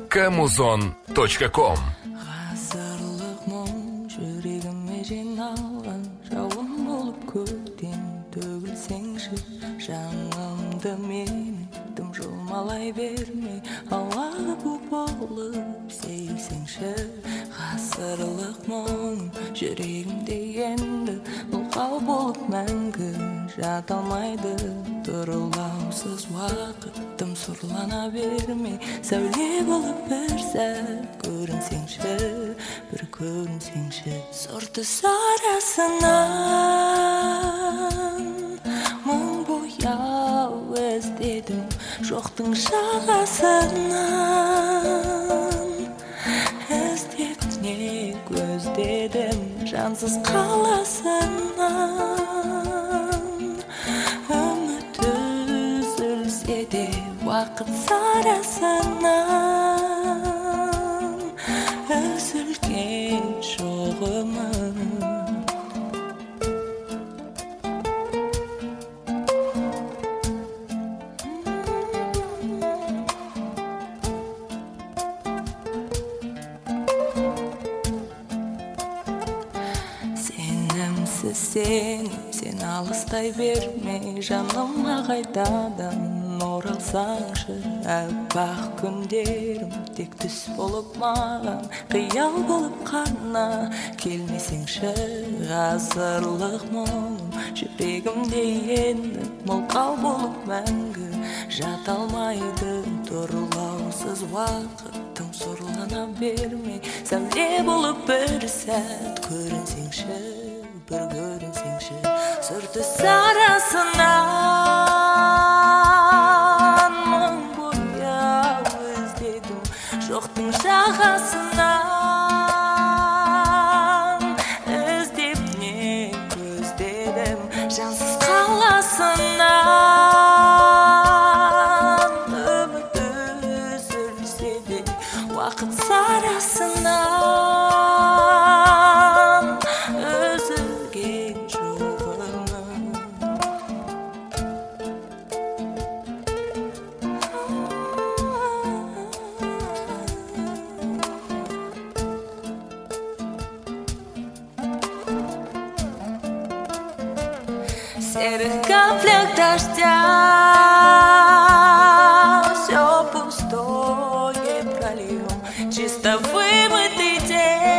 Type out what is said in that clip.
Kamuzon.com. Ғасырлық мұң жүрегіме жиналған жауын болып көктен төгілсеңші жанымды мені тым жұлмалай бермей ауаға бу болып сейсеңші ғасырлық мұң жүрегімде енді мылқау болып мәңгі жата алмайды тұрылаусыз уақытым сұрлана бермей сәуле болып бір сәт көрінсеңші бір көрінсеңші сұрты сарасынан мың бояу іздедім жоқтың жағасынан іздеп не көздедім жансыз қаласынан үміт үзілсе де уақыт сарасынан үзілген жоқ үміт сен алыстай бермей жаныма қайтадан оралсаңшы аппақ күндерім тек түс болып маған қиял болып қана келмесеңші ғасырлық мұң жүрегімде енді мылқау болып мәңгі жата алмайды тұрылаусыз уақытым сұрлана бермей сәуле болып бір сәт көрінсеңші бір көрінсеңші сұрты сарасынан мың бояу іздедім жоқтың жағасынан іздеп не көздедім жансыз қаласынан үміт үзілсе де уақыт сарасынан үзілген жоқ үміт В серых каплях дождя все пустое прольем чисто вымытый день